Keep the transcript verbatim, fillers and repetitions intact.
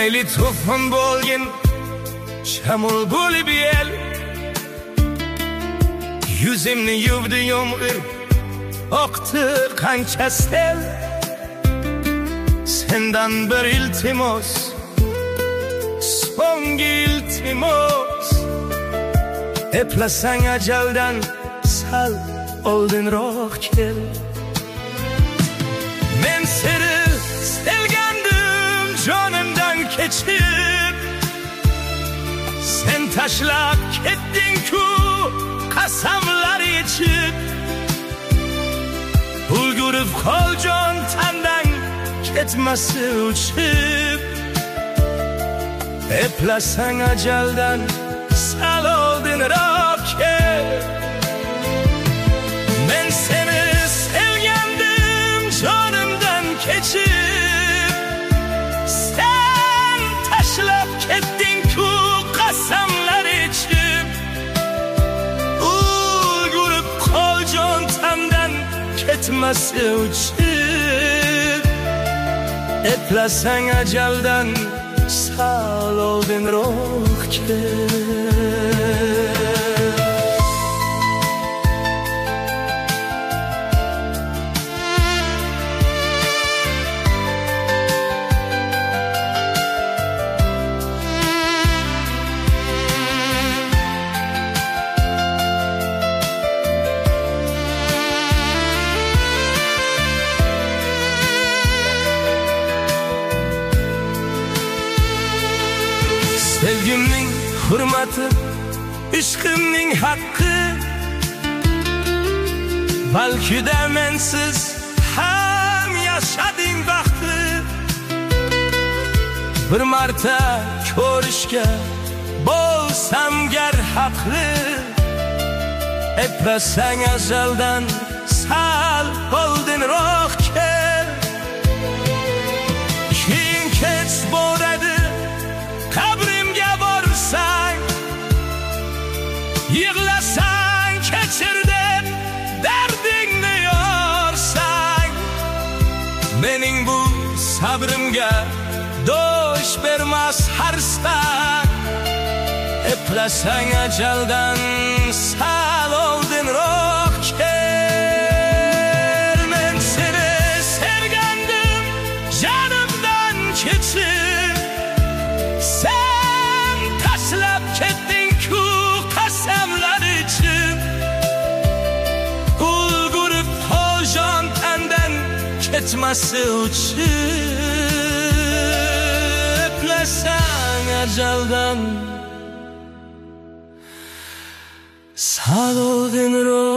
mayli to'fon bo'lgin shamol bo'lib el, yuzimni yuvdi yomg'ir oqdi qancha sel. Sendan bir iltimos, so'nggi iltimos, eplasang ajaldan sal oldinroq kel. Men seni sevgandim jonimdan kechib, sen tashlab ketding-ku qasamlar ichib. Ulgurib qol jon tandan ketmasi uchib, eplasang ajaldan sal oldinroq kel. Men seni sevgandim jonimdan kechib, sen tashlab ketding-ku qasamlar ichib. Ulgurib qol jon tandan ketmasi uchib, eplasang ajaldan sal oldinroq kel. Sevgimning hurmati, ishqimning haqqi, balki-da mensiz ham yashading vaqti. Bir marta ko'rishga bo'lsam gar haqli, eplasang ajaldan sal oldinroq kel. Keyin kech boradi qabrimga borsang, yig'lasang kechir deb dardingni yorsang. Mening bu sabrimga dosh bermas har istak, eplasang ajaldan sal oldinroq kel. Men seni sevgandim jonimdan kechib, sen tashlab ketding-ku qasamlar ichib. Ulgurib qol jon tandan ketmasi uchib, eplasang ajaldan sal oldinroq